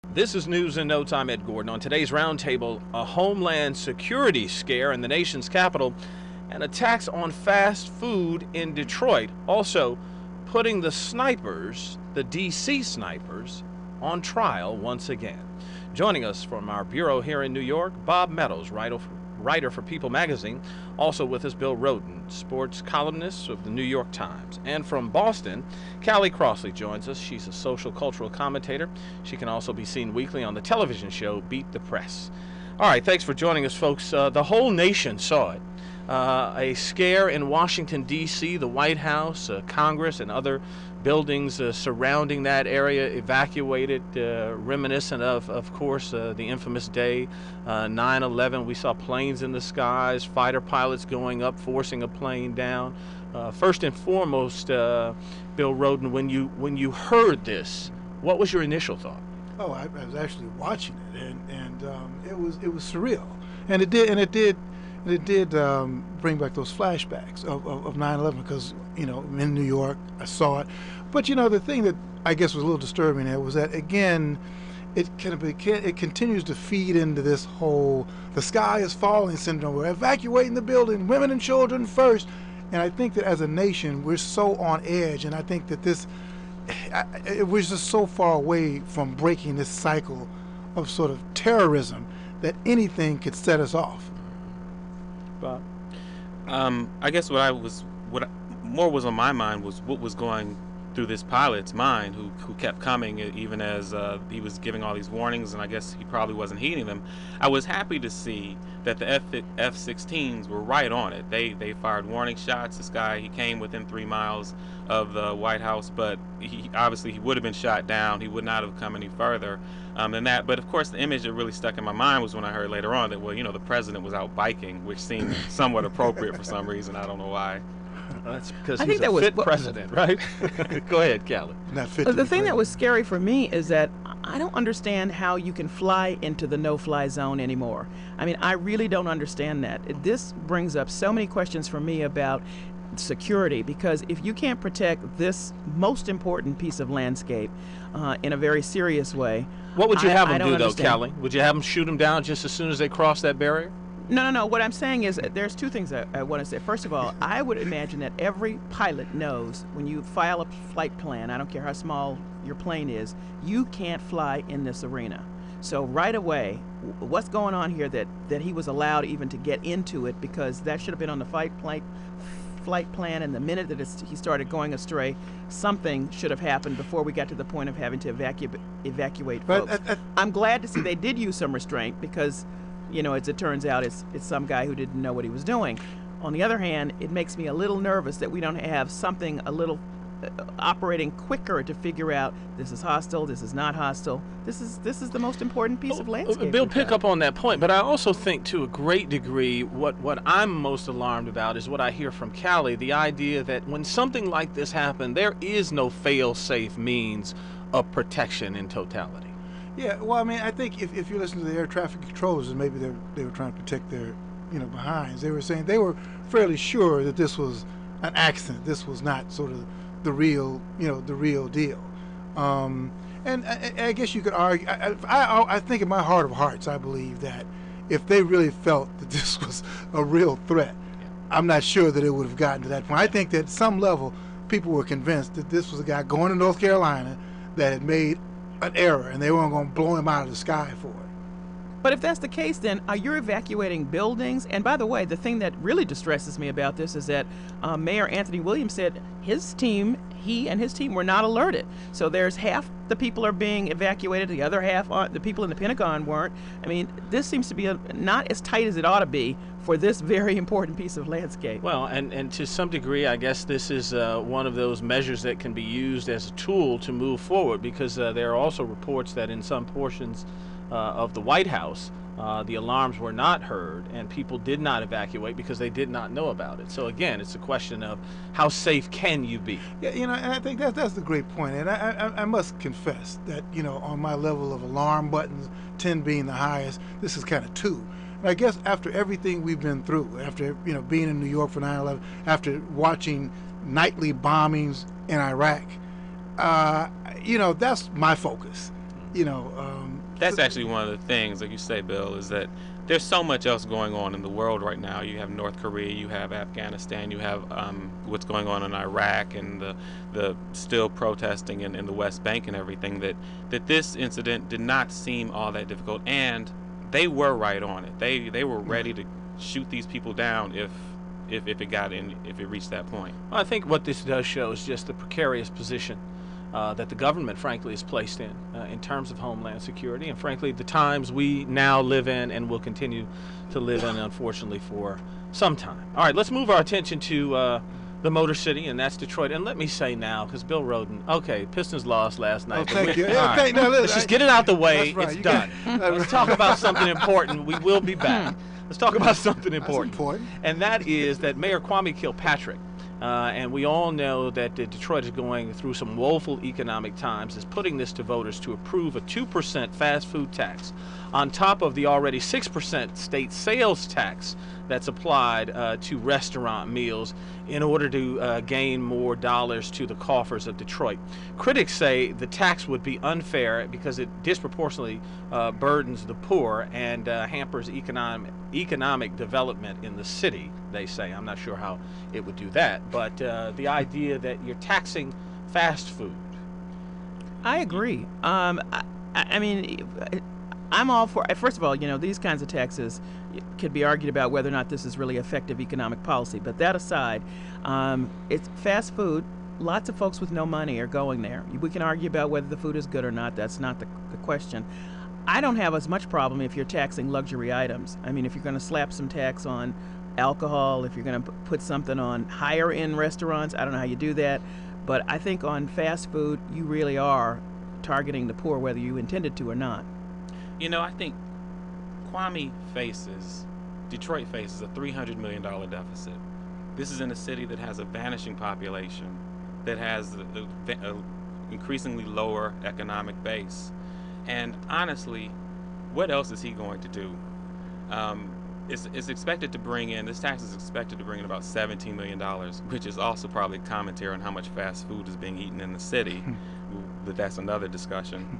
This is News in No Time. Ed Gordon. On today's roundtable, a homeland security scare in the nation's capital and attacks on fast food in Detroit. Also, putting the snipers, the D.C. snipers, on trial once again. Joining us from our bureau here in New York, Bob Meadows, writer for People magazine. Also with us, Bill Rhoden, sports columnist of the New York Times. And from Boston, Callie Crossley joins us. She's a social cultural commentator. She can also be seen weekly on the television show Beat the Press. All right, thanks for joining us, folks. The whole nation saw it. A scare in Washington, D.C., the White House, Congress, and other buildings surrounding that area evacuated, reminiscent of course, the infamous day, 9/11. We saw planes in the skies, fighter pilots going up, forcing a plane down. First and foremost, Bill Rhoden, when you heard this, what was your initial thought? Oh, I was actually watching it, and it was surreal, and it did bring back those flashbacks of 9/11 because, in New York, I saw it. But, the thing that I guess was a little disturbing there was that, again, it continues to feed into this whole the sky is falling syndrome. We're evacuating the building, women and children first. And I think that as a nation, we're so on edge. And I think that we're just so far away from breaking this cycle of sort of terrorism that anything could set us off. Bob? I guess what more was on my mind was what was going through this pilot's mind, who kept coming even as he was giving all these warnings, and I guess he probably wasn't heeding them. I was happy to see that the F-16s were right on it. They fired warning shots. This guy, he came within 3 miles of the White House, but he would have been shot down. He would not have come any further than that. But of course, the image that really stuck in my mind was when I heard later on that, the president was out biking, which seemed somewhat appropriate for some reason. I don't know why. That's because he's a fit president, right? Go ahead, Callie. Not fit. The thing that was scary for me is that I don't understand how you can fly into the no-fly zone anymore. I mean, I really don't understand that. This brings up so many questions for me about security, because if you can't protect this most important piece of landscape in a very serious way, what would you have them do, understand. though, Callie? Would you have them shoot them down just as soon as they cross that barrier? No. What I'm saying is there's two things I want to say. First of all, I would imagine that every pilot knows when you file a flight plan, I don't care how small your plane is, you can't fly in this arena. So right away, what's going on here that he was allowed even to get into it, because that should have been on the flight plan, and the minute that he started going astray, something should have happened before we got to the point of having to evacuate folks. I'm glad to see they did use some restraint, because as it turns out, it's some guy who didn't know what he was doing. On the other hand, it makes me a little nervous that we don't have something a little operating quicker to figure out this is hostile, this is not hostile. This is the most important piece of landscape. Bill, pick up on that point, but I also think to a great degree what I'm most alarmed about is what I hear from Callie, the idea that when something like this happened, there is no fail-safe means of protection in totality. Yeah, well, I mean, I think if you listen to the air traffic controllers, and maybe they were trying to protect their, behinds, they were saying they were fairly sure that this was an accident. This was not sort of the real deal. And I guess you could argue. I think in my heart of hearts, I believe that if they really felt that this was a real threat, I'm not sure that it would have gotten to that point. I think that at some level, people were convinced that this was a guy going to North Carolina that had made an error, and they weren't going to blow him out of the sky for it. But if that's the case, then you're evacuating buildings. And by the way, the thing that really distresses me about this is that Mayor Anthony Williams said he and his team were not alerted. So there's half the people are being evacuated, the other half aren't. The people in the Pentagon weren't. I mean, this seems to be not as tight as it ought to be for this very important piece of landscape. Well, and to some degree, I guess this is one of those measures that can be used as a tool to move forward, because there are also reports that in some portions of the White House, the alarms were not heard and people did not evacuate because they did not know about it. So again, it's a question of how safe can you be? Yeah, and I think that's the great point. And I must confess that, on my level of alarm buttons, 10 being the highest, this is kind of 2. And I guess after everything we've been through, after being in New York for 9/11, after watching nightly bombings in Iraq, that's my focus. That's actually one of the things, like you say, Bill, is that there's so much else going on in the world right now. You have North Korea, you have Afghanistan, you have what's going on in Iraq, and the still protesting in the West Bank and everything. That this incident did not seem all that difficult, and they were right on it. They were ready to shoot these people down if it reached that point. Well, I think what this does show is just the precarious position that the government, frankly, is placed in terms of homeland security, and frankly, the times we now live in and will continue to live in, unfortunately, for some time. All right, let's move our attention to the Motor City, and that's Detroit. And let me say now, because Bill Roden, okay, Pistons lost last night. Oh, thank you. All right, Okay, now let's just get it out the way. That's right. It's done. Let's talk about something important. We will be back. Let's talk about something important. That's important. And that is that Mayor Kwame Kilpatrick, and we all know that Detroit is going through some woeful economic times, is putting this to voters to approve a 2% fast food tax on top of the already 6% state sales tax that's applied to restaurant meals in order to gain more dollars to the coffers of Detroit. Critics say the tax would be unfair because it disproportionately burdens the poor and hampers economic development in the city, they say. I'm not sure how it would do that, but the idea that you're taxing fast food. I agree. I mean, I'm all for. First of all, these kinds of taxes could be argued about whether or not this is really effective economic policy. But that aside, it's fast food. Lots of folks with no money are going there. We can argue about whether the food is good or not. That's not the question. I don't have as much problem if you're taxing luxury items. I mean, if you're going to slap some tax on alcohol, if you're going to put something on higher end restaurants, I don't know how you do that. But I think on fast food, you really are targeting the poor, whether you intended to or not. I think Detroit faces a $300 million deficit. This is in a city that has a vanishing population, that has a increasingly lower economic base. And honestly, what else is he going to do? It's expected to bring in, this tax is expected to bring in about $17 million, which is also probably commentary on how much fast food is being eaten in the city, but that's another discussion.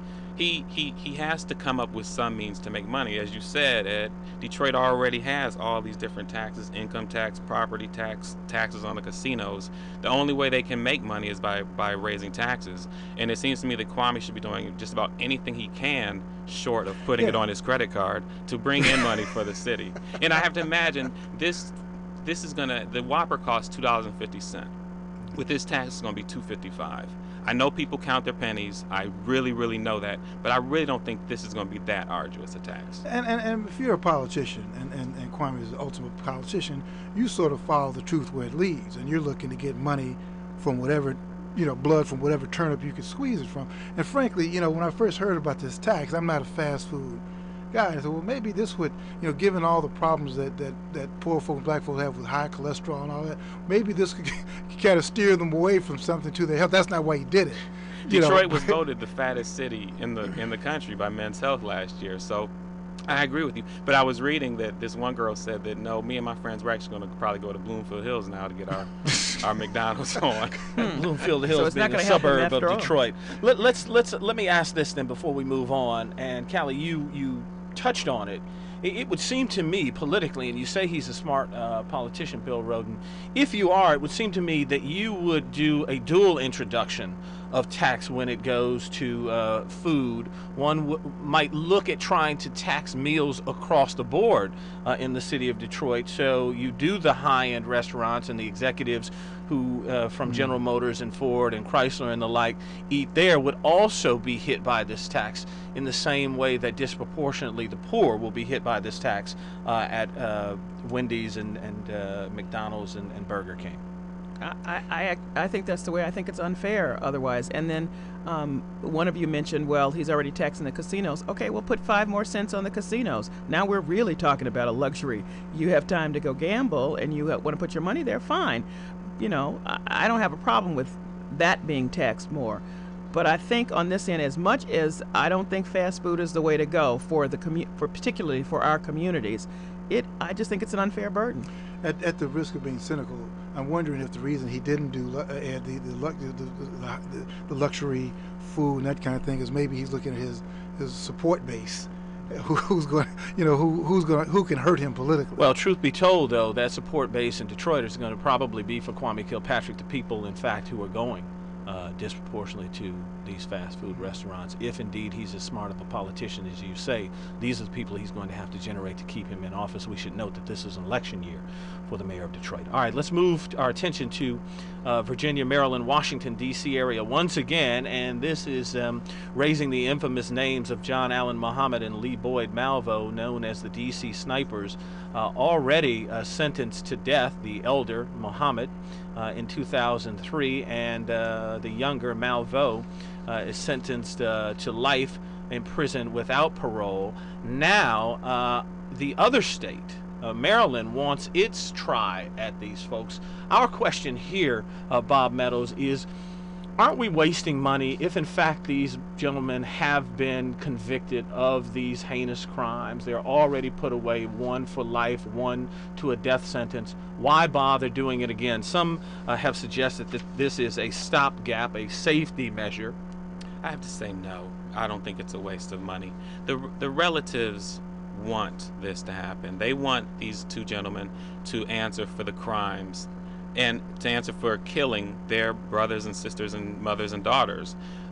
He has to come up with some means to make money. As you said, Ed, Detroit already has all these different taxes: income tax, property tax, taxes on the casinos. The only way they can make money is by raising taxes. And it seems to me that Kwame should be doing just about anything he can, short of putting it on his credit card, to bring in money for the city. And I have to imagine this is the Whopper costs $2.50. With this tax, it's going to be $2.55. I know people count their pennies. I really, really know that. But I really don't think this is going to be that arduous a tax. And if you're a politician, and Kwame is the ultimate politician, you sort of follow the truth where it leads. And you're looking to get money from whatever, blood from whatever turnip you can squeeze it from. And frankly, when I first heard about this tax, I'm not a fast food guy. I said, well, maybe this would, given all the problems that poor folks, black folks have with high cholesterol and all that, maybe this could kind of steer them away from something to their health. That's not why he did it. Detroit was voted the fattest city in the country by Men's Health last year. So I agree with you. But I was reading that this one girl said that, no, me and my friends were actually going to probably go to Bloomfield Hills now to get our McDonald's on. Bloomfield Hills being a suburb of Detroit. Let me ask this then before we move on. And Callie, you touched on it. It would seem to me politically, and you say he's a smart politician, Bill Roden, if you are, it would seem to me that you would do a dual introduction of tax when it goes to food. One might look at trying to tax meals across the board in the city of Detroit. So you do the high-end restaurants and the executives who from General Motors and Ford and Chrysler and the like eat there would also be hit by this tax in the same way that disproportionately the poor will be hit by this tax at Wendy's and McDonald's and Burger King. I think that's the way. I think it's unfair otherwise. And then one of you mentioned, well, he's already taxing the casinos. Okay, we'll put 5 more cents on the casinos. Now we're really talking about a luxury. You have time to go gamble and you want to put your money there, fine. I don't have a problem with that being taxed more. But I think on this end, as much as I don't think fast food is the way to go for particularly for our communities, I just think it's an unfair burden. At the risk of being cynical, I'm wondering if the reason he didn't do add the luxury food and that kind of thing is maybe he's looking at his support base, who's going, who can hurt him politically. Well, truth be told, though, that support base in Detroit is going to probably be for Kwame Kilpatrick the people, in fact, who are going disproportionately to these fast food restaurants. If indeed he's as smart of a politician as you say, these are the people he's going to have to generate to keep him in office. We should note that this is an election year for the mayor of Detroit. All right, let's move our attention to Virginia, Maryland, Washington, D.C. area once again, and this is raising the infamous names of John Allen Muhammad and Lee Boyd Malvo, known as the D.C. Snipers, already sentenced to death, the elder Muhammad in 2003, and the younger Malvo is sentenced to life in prison without parole. Now, the other state, Maryland, wants its try at these folks. Our question here, Bob Meadows, is aren't we wasting money if in fact these gentlemen have been convicted of these heinous crimes? They're already put away, one for life, one to a death sentence. Why bother doing it again? Some have suggested that this is a stopgap, a safety measure. I have to say no. I don't think it's a waste of money. The relatives want this to happen. They want these two gentlemen to answer for the crimes and to answer for killing their brothers and sisters and mothers and daughters.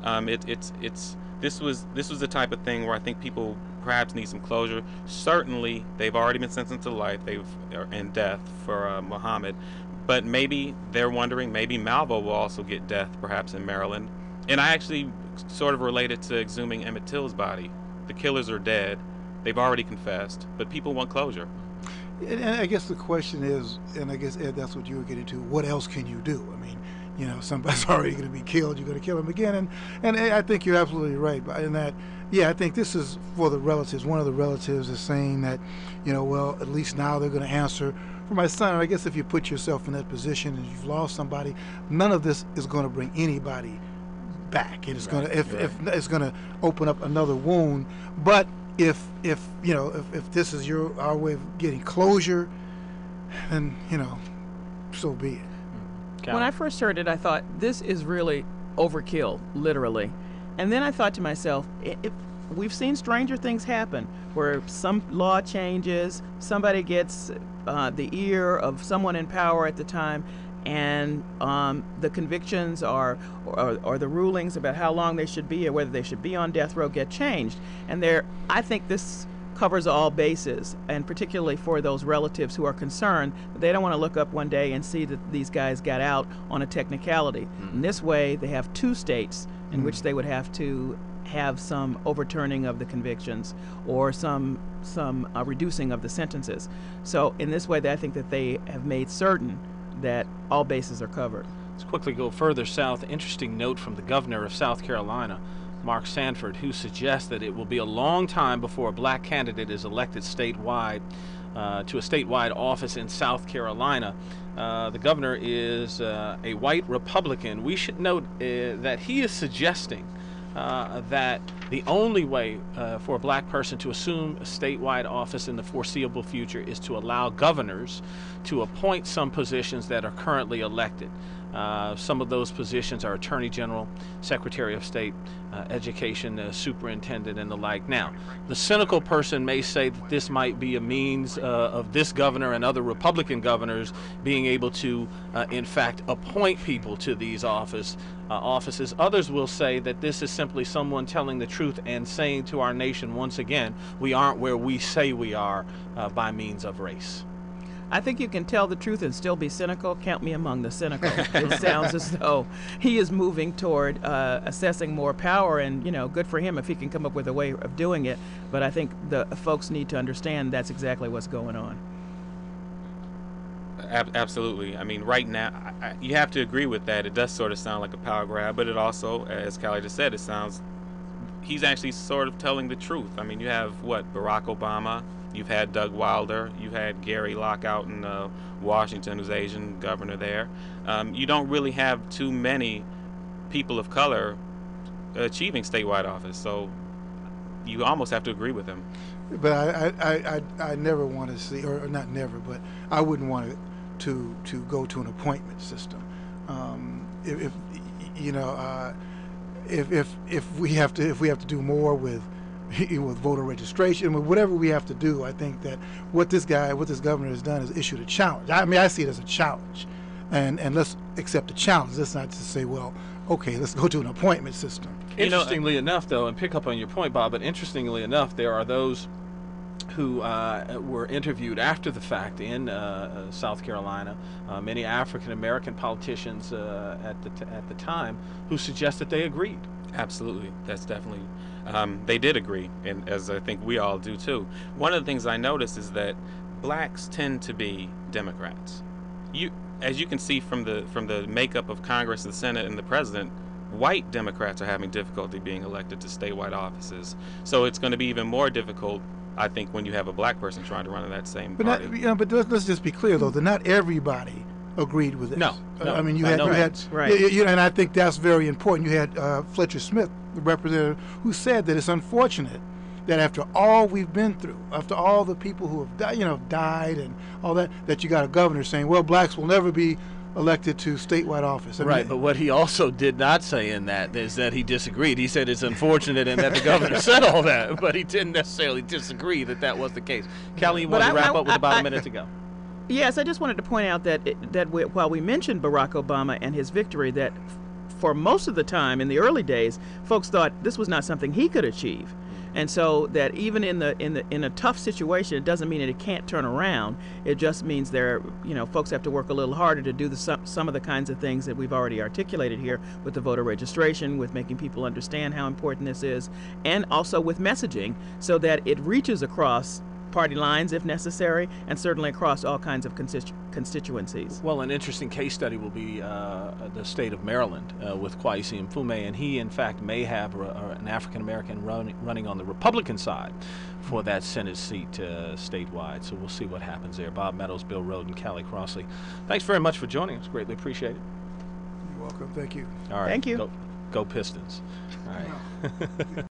This was the type of thing where I think people perhaps need some closure. Certainly, they've already been sentenced to life. They're in death for Muhammad, but maybe they're wondering maybe Malvo will also get death, perhaps in Maryland. And I actually sort of related to exhuming Emmett Till's body. The killers are dead. They've already confessed, but people want closure. And I guess the question is, and I guess, Ed, that's what you were getting to, what else can you do? I mean, somebody's already going to be killed, you're going to kill him again. And I think you're absolutely right in that, I think this is for the relatives. One of the relatives is saying that, well, at least now they're going to answer for my son. And I guess if you put yourself in that position and you've lost somebody, none of this is going to bring anybody back. And it's going to, if it's going to open up another wound. But if this is our way of getting closure, then so be it. When I first heard it, I thought this is really overkill, literally. And then I thought to myself, if we've seen stranger things happen where some law changes, somebody gets the ear of someone in power at the time, and the convictions or the rulings about how long they should be or whether they should be on death row get changed. And I think this covers all bases, and particularly for those relatives who are concerned, they don't want to look up one day and see that these guys got out on a technicality. In this way, they have two states in which they would have to have some overturning of the convictions or some reducing of the sentences. So in this way, I think that they have made certain that all bases are covered. Let's quickly go further south. Interesting note from the governor of South Carolina, Mark Sanford, who suggests that it will be a long time before a black candidate is elected statewide to a statewide office in South Carolina. The governor is a white Republican. We should note that he is suggesting that the only way for a black person to assume a statewide office in the foreseeable future is to allow governors to appoint some positions that are currently elected. Some of those positions are Attorney General, Secretary of State, Education Superintendent, and the like. Now, the cynical person may say that this might be a means of this governor and other Republican governors being able to, in fact, appoint people to these offices. Others will say that this is simply someone telling the truth and saying to our nation once again, we aren't where we say we are by means of race. I think you can tell the truth and still be cynical. Count me among the cynical. It sounds as though he is moving toward assessing more power, and good for him if he can come up with a way of doing it. But I think the folks need to understand that's exactly what's going on. Absolutely. I mean, right now, you have to agree with that. It does sort of sound like a power grab, but it also, as Callie just said, he's actually sort of telling the truth. I mean, you have, Barack Obama, you've had Doug Wilder, you've had Gary Locke out in Washington, who's Asian governor there. You don't really have too many people of color achieving statewide office. So you almost have to agree with him. But I never want to see, or not never, but I wouldn't want to go to an appointment system. If you know, if we have to do more with voter registration, with whatever we have to do, I think that what this governor has done is issued a challenge. I mean, I see it as a challenge, and let's accept the challenge. Let's not just say, well, okay, let's go to an appointment system. Interestingly enough, though, and pick up on your point, Bob, but interestingly enough, there are those who were interviewed after the fact in South Carolina, many African American politicians at the time, who suggest that they agreed. Absolutely, that's definitely. They did agree, and as I think we all do too. One of the things I noticed is that blacks tend to be Democrats. As you can see from the makeup of Congress, the Senate, and the president, white Democrats are having difficulty being elected to statewide offices. So it's going to be even more difficult, I think, when you have a black person trying to run in that same party. But let's just be clear, though, that not everybody agreed with this. No, I mean, you by had, no you had, means. Right. and I think that's very important. You had Fletcher Smith, the representative, who said that it's unfortunate that after all we've been through, after all the people who have died and all that, that you got a governor saying, well, blacks will never be elected to statewide office. I mean, Right, but what he also did not say in that is that he disagreed. He said it's unfortunate and that the governor said all that, but he didn't necessarily disagree that that was the case. Callie, you But want to wrap I- up with about I- a minute to go? Yes, I just wanted to point out that while we mentioned Barack Obama and his victory, that for most of the time in the early days, folks thought this was not something he could achieve. And so that even in a tough situation, it doesn't mean that it can't turn around. It just means folks have to work a little harder to do some of the kinds of things that we've already articulated here with the voter registration, with making people understand how important this is, and also with messaging so that it reaches across party lines if necessary, and certainly across all kinds of constituencies. Well, an interesting case study will be the state of Maryland with Kweisi Mfume, and he, in fact, may have an African American running on the Republican side for that Senate seat statewide. So we'll see what happens there. Bob Meadows, Bill Rhoden, Callie Crossley, thanks very much for joining us. Greatly appreciate it. You're welcome. Thank you. All right. Thank you. Go Pistons. All right.